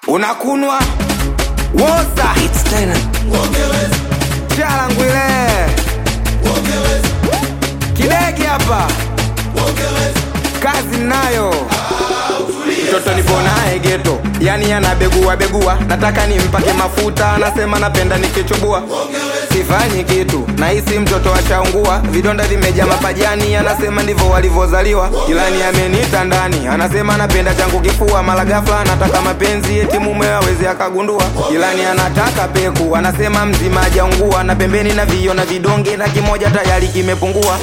Unakunwa Woza It's Thailand. Chala ngwile Kidegi hapa kazi nayo mtoto nipo nae geto, yani anabegua nataka nimpake mafuta, anasema napenda nikichubua. Sifanyi kitu, nahisi mtoto ashaungua, vidonda vimejaa mapajani, anasema ndivyo walivyozaliwa. Ilani amenita ndani, anasema napenda changu kifua, mara ghafla anataka mapenzi, eti mume hawezi akagundua. Ilani anataka peku, anasema mzima hajaungua, na pembeni na vio na vidonge na kimoja tayari kimepungua.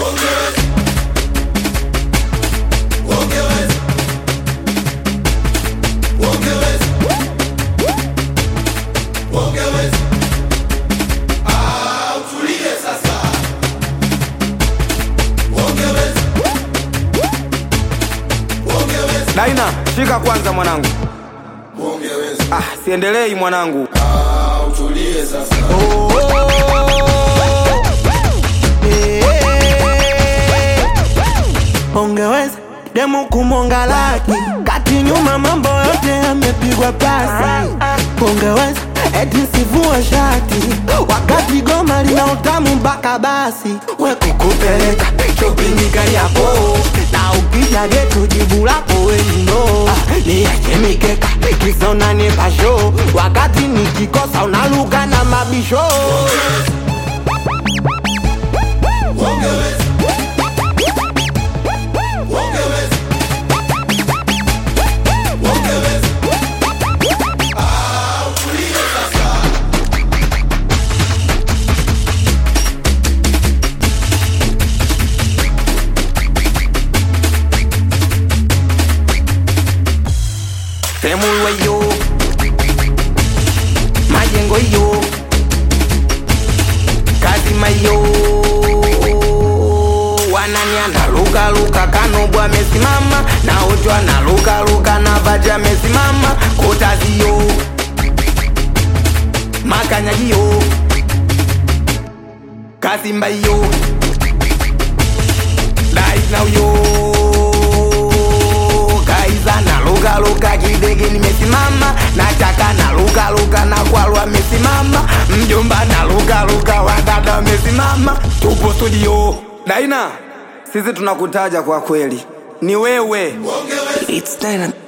Daina, shika kwanza mwanangu. Siendelei mwanangu. Utulie sasa. Ongeweza demu kumonga laki, kati nyuma mambo yote yamepigwa pasi. Ongeweza eti sivua shati, wakati goma lina utamu mpaka basi. We kukupeleka shopping gari yako, na ukija getu jibu lako we no. Niache mikeka kisa unanipa show, wakati nikikosa unaluka na mabisho. Temulwa yo, majengo yo, kazima yo. Wanani analuka Kanobwa amesimama, na Ojo analuka na Vaja amesimama. Kotazi yo, Makanyagi yo, Kasimba yo, Right now yo. Luka Kidege nimesimama, Nachaka na luka na Kwalu amesimama, Mjomba na luka wadada amesimama. Tupo studio. Daina, sisi tunakutaja kwa kweli, ni wewe. It's Thailand.